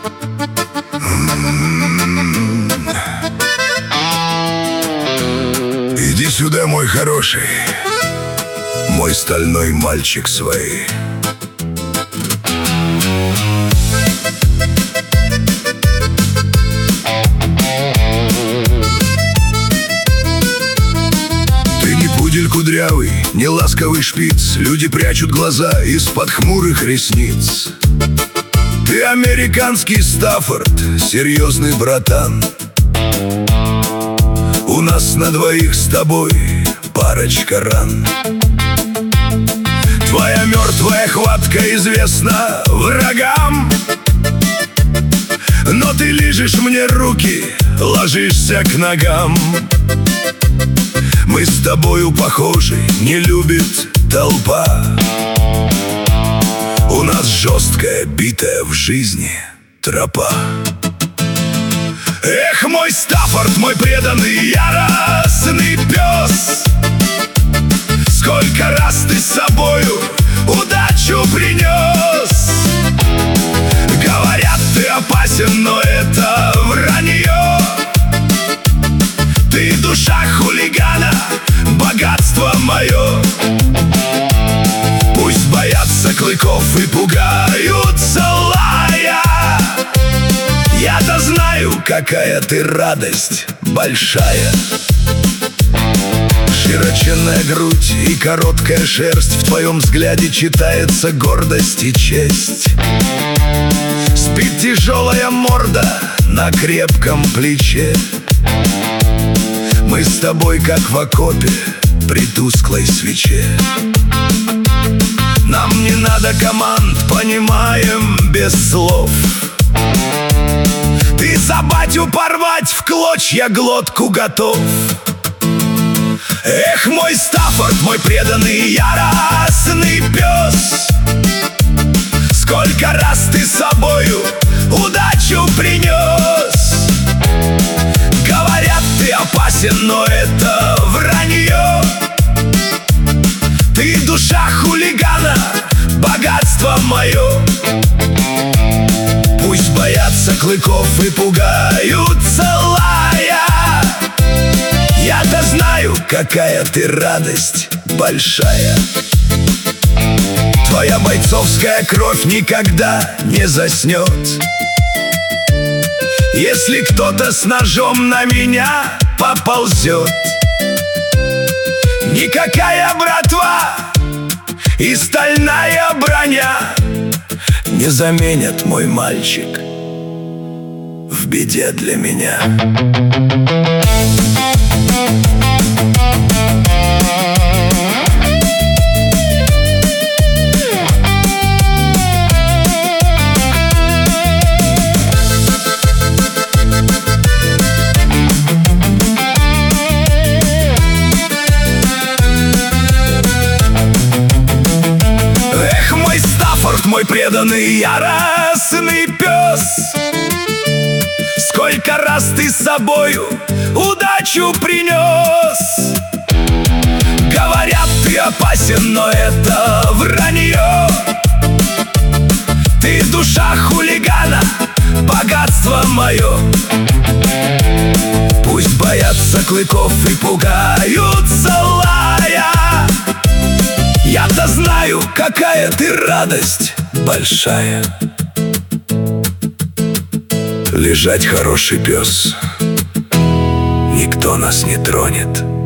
Иди сюда, мой хороший, мой стальной мальчик свой. Ты не пудель кудрявый, не ласковый шпиц. Люди прячут глаза из-под хмурых ресниц. Ты американский Стаффорд, серьезный братан. У нас на двоих с тобой парочка ран. Твоя мертвая хватка известна врагам, но ты лижешь мне руки, ложишься к ногам. Мы с тобою похожи, не любит толпа. У нас жесткая, битая в жизни тропа. Эх, мой Стаффорд, мой преданный, яростный пес, сколько раз ты с собою удачу принес. Говорят, ты опасен, но это вранье. Ты душа хулигана, богатство мое. Пусть боятся клыков и пугаются лая. Я-то знаю, какая ты радость большая. Широченная грудь и короткая шерсть, в твоем взгляде читается гордость и честь. Спит тяжелая морда на крепком плече. Мы с тобой как в окопе при тусклой свече. Нам не надо команд, понимаем без слов. Ты за батю порвать в клочья глотку готов. Эх, мой Стаффорд, мой преданный, яростный пес, сколько раз ты с собою удачу принес. Говорят, ты опасен, но это вранье. Ты душа хулигана, богатство мое. Пусть боятся клыков и пугаются лая. Я-то знаю, какая ты радость большая. Твоя бойцовская кровь никогда не заснет. Если кто-то с ножом на меня поползет, никакая братва и стальная броня не заменят, мой мальчик, в беде для меня. Мой преданный, яростный пес, сколько раз ты с собою удачу принес. Говорят, ты опасен, но это вранье. Ты душа хулигана, богатство мое. Пусть боятся клыков и пугаются лая. Я-то знаю, какая ты радость большая. Лежать, хороший пес, никто нас не тронет.